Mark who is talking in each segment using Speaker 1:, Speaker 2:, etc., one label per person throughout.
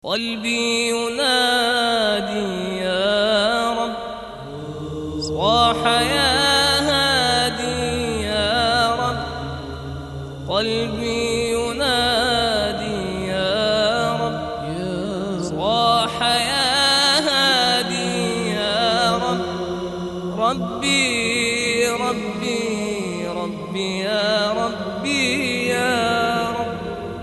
Speaker 1: قلبي ينادي يا رب، صاح يا هادي يا رب. قلبي ينادي يا رب، صاح يا هادي يا رب. ربي ربي ربي يا ربي يا رب.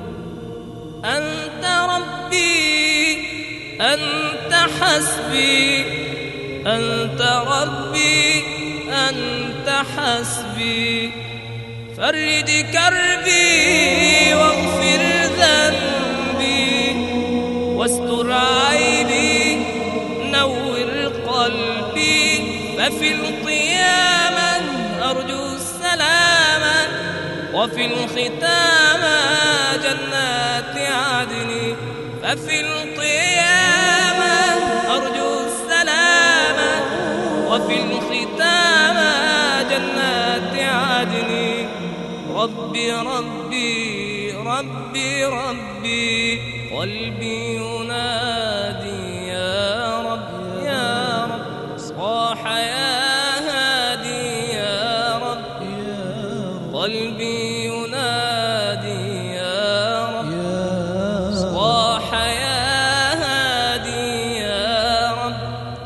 Speaker 1: أنت ربي أنت حسبي، أنت ربي أنت حسبي. فرج كربي واغفر ذنبي واستر عيبي نور قلبي. ففي القيامة أرجو السلامة وفي الختام جنات عدن. ففي القيامة أرجو السلامة وفي الختام جنات عدن. ربي ربي ربي ربي قلبي ينادي يا رب يا رب. صاح يا هادي يا رب، قلبي ينادي يا رب. صاح يا هادي يا رب.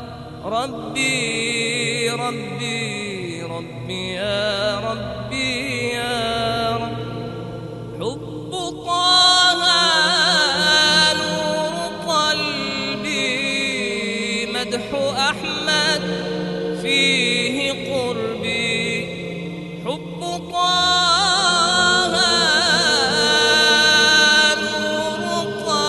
Speaker 1: ربي ربي ربي يا ربي يا رب. حب طه نور قلبي، مدح أحمد فيه قربي. حب طه نور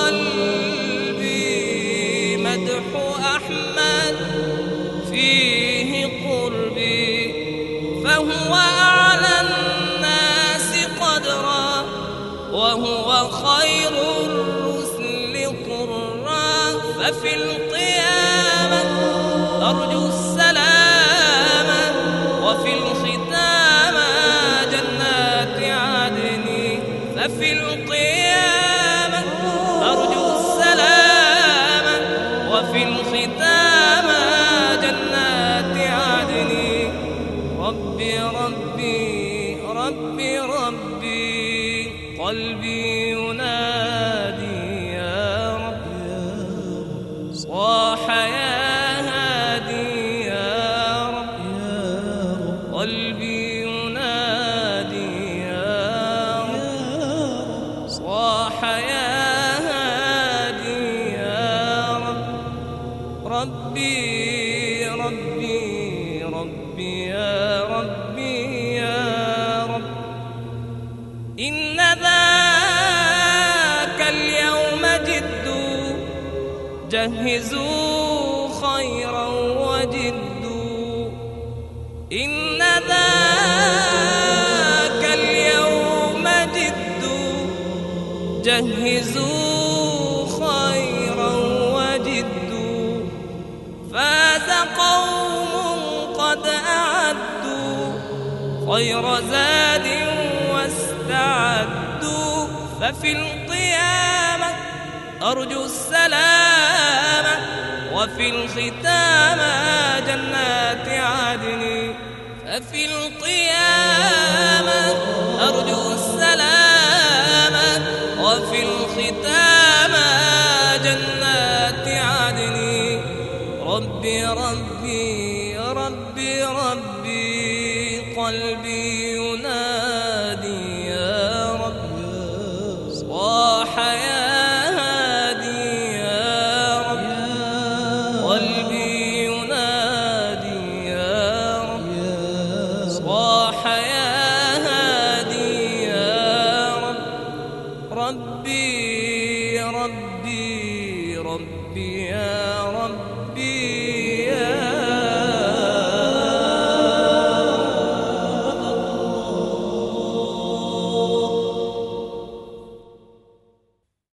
Speaker 1: قلبي، مدح أحمد فيه قربي. فهو أعلى الناس قدرا وهو خير الرسل طرا. ففي القيامة أرجو السلامة وفي الختام جنات عدن. ففي القيامة أرجو السلامة وفي الختام جنات عدن. ربي ربي ربي ربي قلبي ينادي يا رب. صاح يا هادي يا رب. قلبي ينادي يا رب. صاح يا هادي يا رب. ربي ربي ربي يا ربي يا رب. إن ذاك اليوم جد، جهزوا خيرا وجدوا. إن ذاك اليوم جد، جهزوا خيرا وجدوا. فاز قوم قد أعدوا خير زاد واستعدوا. ففي القيامة أرجو السلامة وفي الختام جنات عدن. ففي القيامة أرجو السلامة وفي الختام جنات عدن. ربي ربي